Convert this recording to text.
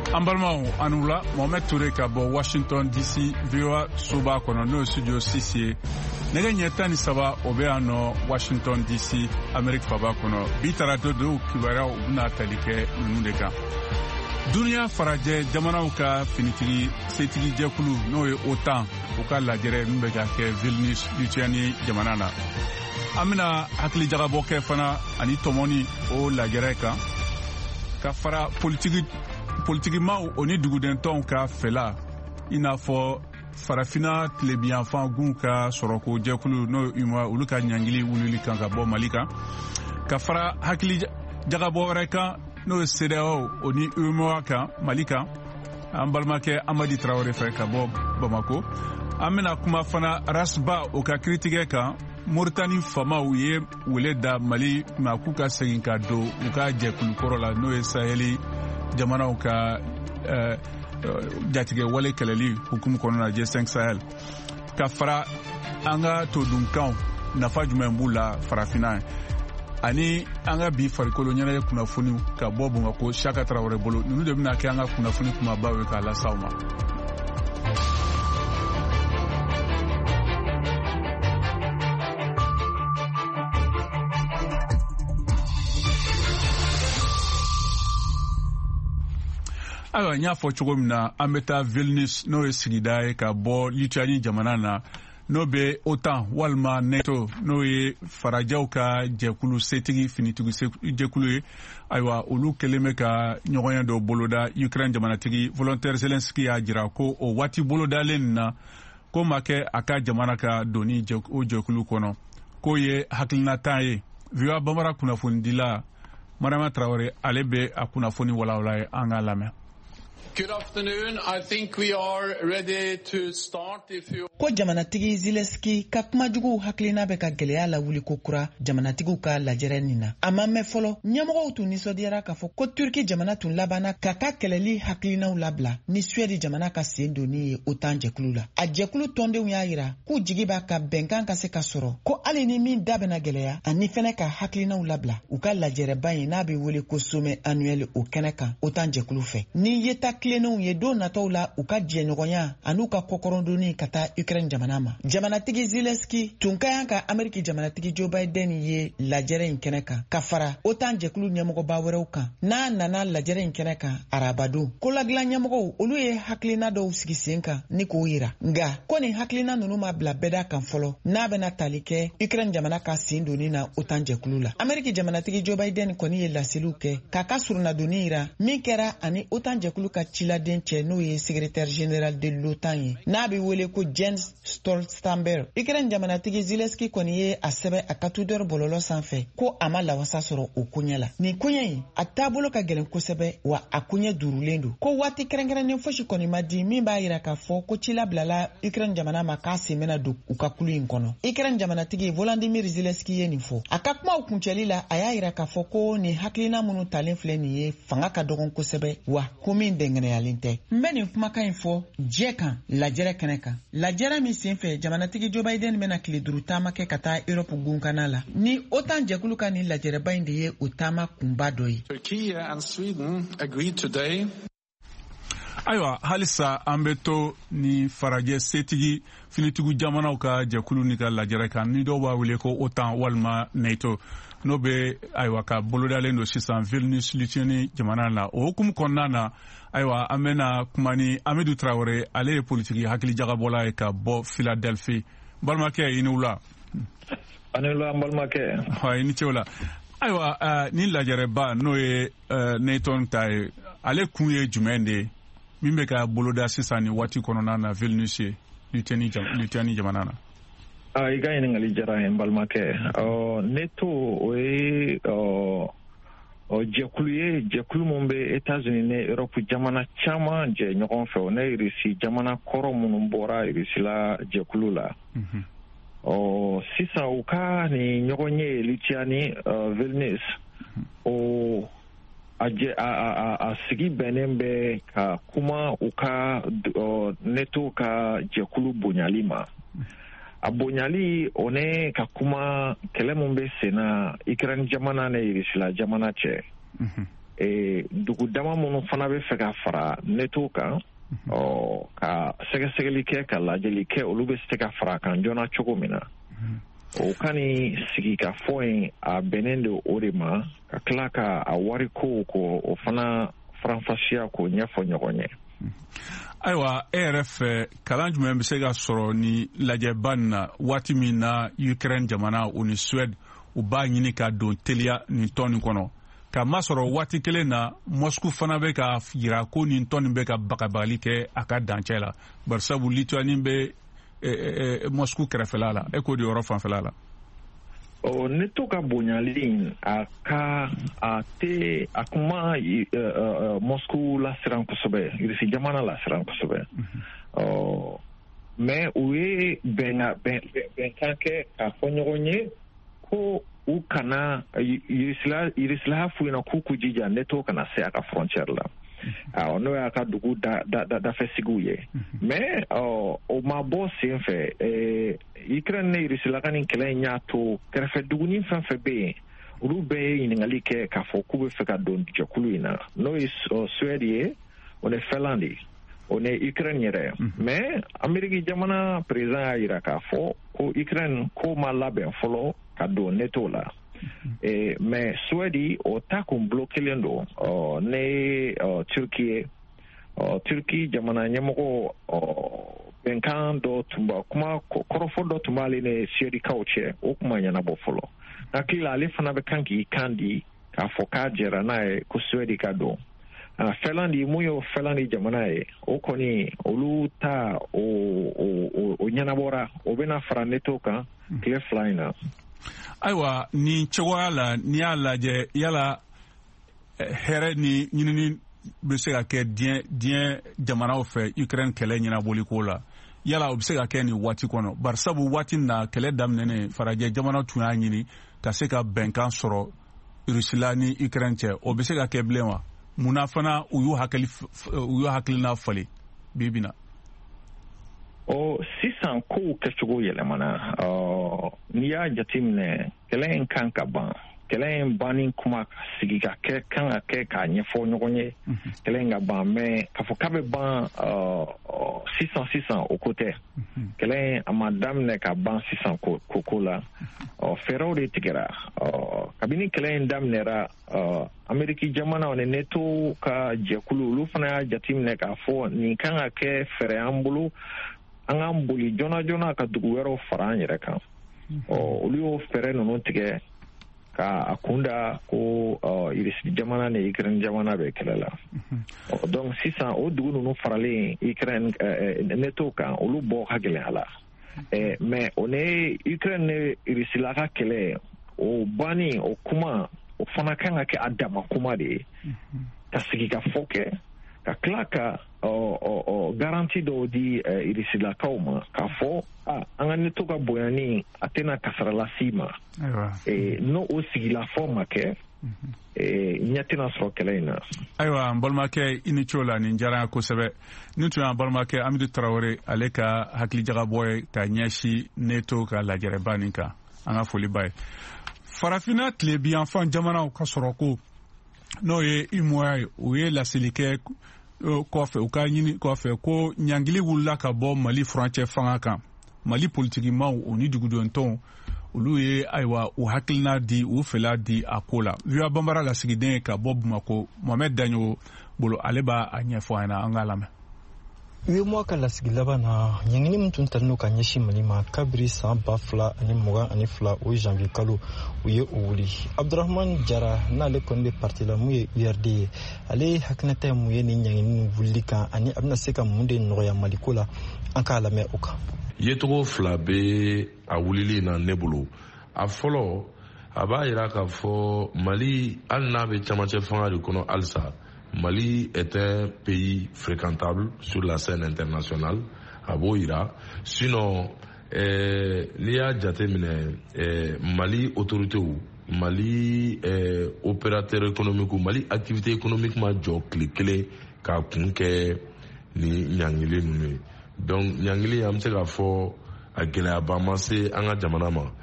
Ambalmao Anoula, Mohamed Touré Kabo, Washington DC, VOA Soba Kono, Studio CCA. Nega nyeta ni saba obeano Washington DC, Amerique Faba Kono. Bitara dodo kibara una talike nundeka. Dunia faraje jamana uka finitigi setigi jekulu noe OTAN uka lajere mbeka ke Vilnius Lituanie jamanana. Amina hakili jagabo ke fana ani tomoni o lajere ka fara politiquement oni dugudenton ka fela inafo farafina tlebianfan gun ka soroko jekulu no ima uluka nyangili wululi kan ka bo malika ka fara hakili jagabo reka no CEDEAO oni umoaka malika ambalmake Amadi Traoré fe ka bo Bamako amena kuma fana rasba o ka critique ka Mauritanie fama uye wele da Mali makuka segin ka do uka jekulu korola no Saheli jamana ka jatige wale keleli hukumu konona G5 Sahel ka fara anga to dunkan nafa jumembula farafina ani anga bi farikolo nyana kuna funi ka bobu ngako Shaka Traoré bolo nunu de bina ke anga kuna funi kuma bawe ka la sauma. Alors nya fo chogomna ameta Vilnius no esigida ka bo Lituanie jamanana no be OTAN walma NATO no e farajaw ka jekulu setigi finitigu jekulu aywa olu keleme ka nyogonya do boloda Ukraine jamanatigi volontaire Zelensky a jira ko o wati boloda lenna ko make aka jamana ka doni o jekulu kono ko ye haklina taye viwa bamara kuna fundila Marama Traoré alebe akuna foni wala anga lame. Good afternoon. I think we are ready to start. Ko jamanatigi Zelensky ka kuma jugu haklina be ka gɛlɛya la wuli ko kura jamanatigiw ka lajɛrɛ nin na. A ma mɛn fɔlɔ ɲɛmɔgɔw tun nisɔndiyara k'a fɔ ko Turki jamana tun labanna ka ka kɛlɛli haklinaw labila ni Suède jamana ka sen donni ye OTAN jɛkulu la. A jɛkulu tɔndenw y'a yira k'u jigi b'a ka bɛnkan ka se ka sɔrɔ ko hali ni min da bɛna gɛlɛya ani fɛnɛ ka haklinaw labila u ka lajɛrɛba in n'a bɛ wele ko sommet annuel o kɛnɛ kan OTAN jɛkulu fɛ. Ni yeta kilenenw ye don nataw la u ka jɛɲɔgɔnya an'u ka kɔkɔrɔndonni ka taa Ukraine jamana ma. Jamanatigi Zelensky tun ka yan ka Ameriki jamanatigi Joe Biden ye lajɛrɛ in kɛnɛ kan ka fara OTAN jɛkulu ɲɛmɔgɔba wɛrɛw kan. N'a nana lajɛrɛ in kɛnɛ kan arabadon ko ladilan ɲɛmɔgɔw olu ye hakilina dɔw sigi sen kan ni k'o yira. Nga ko nin hakilina nunu ma bila bɛda kan fɔlɔ n'a bɛna tali kɛ Ukraine jamana ka sen donni na OTAN jɛkulu la. Ameriki jamanatigi Joe Biden kɔni ye laseliw kɛ k'a ka surunadonni yira min kɛra ani OTAN jɛkulu ka ciladen cɛ n'o ye secrétaire général de l'OTAN ye n'a bɛ wele ko Jens Stoltenberg. Ukraine jamanatigi Zelensky kɔni ye a sɛbɛ a ka Twitter bɔlɔlɔ sanfɛ ko a ma lawasa sɔrɔ o koɲɛ la. Nin koɲɛ in a taabolo ka gɛlɛn kosɛbɛ wa a koɲɛ durulen don ko waati kɛrɛnkɛrɛnnen fosi kɔni ma di min b'a yira k'a fɔ ko ci labilala Ukraine jamana ma k'a sen bɛna don u ka kulu in kɔnɔ. Ukraine jamanatigi Volodymyr Zelensky ye nin fɔ. A ka kumaw kuncɛli la a y'a yira k'a fɔ ko nin hakilina minnu talen filɛ nin ye fanga ka dɔgɔn kosɛbɛ wa ko min dɛngɛnɛyalen tɛ. N bɛ nin kumakan in fɔ jɛ kan lajɛrɛ kɛnɛ kan. Lajɛrɛ min senfɛ jamanatigi Joe Biden bɛna tile 5 taama kɛ ka taa Europe gunkana la. Ni OTAN jɛkulu ka nin lajɛrɛba in de ye o taama kunba dɔ ye. Turkey and Sweden agreed today. Aywa halisa an bɛ to ni farajɛ setigi finitigiw jamanaw ka jɛkulu ni ka lajɛrɛ kan ni dɔw b'a wele ko OTAN walima NATO n'o bɛ aywa ka bolodalen don sisan Vilnius Lituanie jamana la o hukumu kɔnɔna na aywa an bɛna kuma ni Amadu Traoré ale ye politiki hakili jagabɔla ye ka bɔ Philadelphie balimakɛ i ni wula. Ani wula an balimakɛ. I ni ce o la. Aywa ni lajɛrɛba n'o ye NATO ta ye ale kun ye jumɛn de ye min bɛ ka boloda sisan ni waati kɔnɔna na Vilnius ye Lituanie jamana na. I ka ɲininkali diyara n ye n balimakɛ. NATO o ye jɛkulu ye jɛkulu min bɛ États-Unis ni Europe jamana caman jɛ ɲɔgɔn fɛ o ne Russie jamana kɔrɔ minnu bɔra Russie la jɛkulu la. Sisan u ka ni ɲɔgɔn ye Lituanie Vilnius o a sigi bɛnnen bɛ ka kuma u ka NATO ka jɛkulu bonyali ma. A bonyali o ne ka kuma kɛlɛ min bɛ sen na Ukraine jamana ni Russie jamana cɛ. dugu dama minnu fana bɛ fɛ ka fara NATO kan ka sɛgɛsɛgɛli kɛ ka lajɛli kɛ olu bɛ se ka fara kan joona cogo min na o ka ni sigi ka fɔ in a bɛnnen don o de ma ka tila ka a wari ko o fana faranfasiya k'o ɲɛfɔ ɲɔgɔn ye. Ayiwa e yɛrɛ fɛ kalan jumɛn bɛ se ka sɔrɔ ni lajɛba nin na waati min na Ukraine jamana o ni Suède u b'a ɲini ka don teliya nin tɔn nin kɔnɔ ka masɔrɔ waati kelen na Moscou fana bɛ ka yira ko nin tɔn nin bɛ ka bagabagali kɛ a ka dancɛ la barisabu Lituanie bɛ Moscou kɛrɛfɛla la e k'o de yɔrɔ fanfɛla la. NATO ka bonyali a kuma Moscou la siran kosɛbɛ irisi jamana la siran kosɛbɛ mais u ye bɛnkan kɛ k'a fɔ ɲɔgɔn ye ko u kana irisilaha f'u ɲɛna k'u jija NATO kana se a ka frontière la n'o y'a ka dugu dafɛsigiw ye mais o ma bɔ sen fɛ Ukraine ne irisilaka ni kɛlɛ in y'a to kɛrɛfɛ duguni fɛn fɛn bɛ yen olu bɛɛ ye ɲininkali kɛ k'a fɔ k'u bɛ fɛ ka don jɛkulu in na n'o ye Suède ye o ni Finlande ye o ni Ukraine yɛrɛ mais Ameriki jamana président y'a jira k'a fɔ ko Ukraine ko ma labɛn fɔlɔ ka don NATO la mais Suède o ta kun bloquelen don ne Turkiye Turki jamana ɲɛmɔgɔ bɛnkan dɔ tun b'a kuma kɔrɔfɔ dɔ tun b'ale ni Suèdikaw cɛ o kuma ɲɛnabɔ fɔlɔ hakili la ale fana bɛ kan k'i kan di k'a fɔ k'a jɛra n'a ye ko Suède ka don Finlande mun ye Finlande jamana ye o kɔni olu ta o ɲɛnabɔra o bɛna fara NATO kan tile fila in na. Ayiwa ni cogoya la n'i y'a lajɛ yala hɛrɛ ni ɲinini bɛ se ka kɛ diɲɛ jamanaw fɛ Ukraine kɛlɛ ɲɛnabɔli ko la yala o bɛ se ka kɛ nin waati kɔnɔ barisabu waati na kɛlɛ daminɛnen farajɛ jamana tun y'a ɲini ka se ka bɛnkan sɔrɔ Rusila ni Ukraine cɛ o bɛ se ka kɛ bilen wa munna fana u y'u hakilina falen bibi na. Sisan kow kɛcogo yɛlɛmana n'i y'a jateminɛ kɛlɛ in kan ka ban kɛlɛ in banni kuma sigi ka kɛ kan ka kɛ k'a ɲɛfɔ ɲɔgɔn ye kɛlɛ in ka ban mais k'a fɔ k'a bɛ ban sisan o ko tɛ kɛlɛ in a ma daminɛ ka ban sisan ko la fɛɛrɛw de tigɛra kabini kɛlɛ in daminɛra Ameriki jamana ni NATO ka jɛkulu olu fana y'a jateminɛ k'a fɔ nin kan ka kɛ fɛɛrɛ an bolo an k'an boli joona ka dugu wɛrɛw fara an yɛrɛ kan olu y'o fɛɛrɛ ninnu tigɛ ka a kunda ko irisi jamana ni Ukraine jamana bɛ kɛlɛ la donc sisan o dugu ninnu faralen Ukraine NATO kan olu bɔ ka gɛlɛn a la mais o ne Ukraine ne irisila ka kɛlɛ o banni o kuma o fana kan ka kɛ a dama kuma de ye ka sigi ka fɔ kɛ ka tila ka garanti dɔw di irisilakaw ma k'a fɔ an ka NATO ka bonyani a tɛna kasara lasi ma n'o o sigila fɔ ma kɛ ɲɛ tɛna sɔrɔ kɛlɛ in na. Ayiwa n balimakɛ i ni co la nin diyara n ye kosɛbɛ nin tun y'an balimakɛ Amidu Tarawele ale ka hakilijagabɔ ye ka ɲɛsin NATO ka lajɛrɛba nin kan an ka foli ba ye. Farafinna tilebiyanfan jamanaw ka sɔrɔ ko n'o ye UMOA ye o ye lasilikɛ kɔfɛ u ka ɲini kɔfɛ ko ɲangili wulila ka bɔ Mali furancɛ fanga kan Mali politikimaw o ni dugudɔntɔnw olu ye ayiwa u hakilina di u fɛla di a ko la VOA Banbara lasigiden ka bɔ Bamako Mohamed Daɲo bolo ale b'a a ɲɛfɔ an na an k'a lamɛn. UMOA ka lasigi laban na ɲangini min tun talen n'o ka ɲɛsin Mali ma kabiri san 2022 o janvier kalo u ye o wuli Abdurahman Jara n'ale kɔni bɛ parti la mun ye URD ye ale hakilinata ye mun ye nin ɲangini wulili kan ani a bɛna se ka mun de nɔgɔya Mali ko la an k'a lamɛn o kan. Yecogo fila bɛ a wulili na ne bolo a fɔlɔ a b'a jira k'a fɔ Mali hali n'a bɛ camancɛ fanga de kɔnɔ halisa Mali est un pays fréquentable sur la scène internationale a b'o jira sinon n'i y'a jateminɛ Mali autorités Mali opérateur économique Mali activité économique ma jɔ tile kelen k'a kun kɛ ni ɲangili ninnu ye donc ɲangili an bɛ se k'a fɔ a gɛlɛyaba ma se an ka jamana ma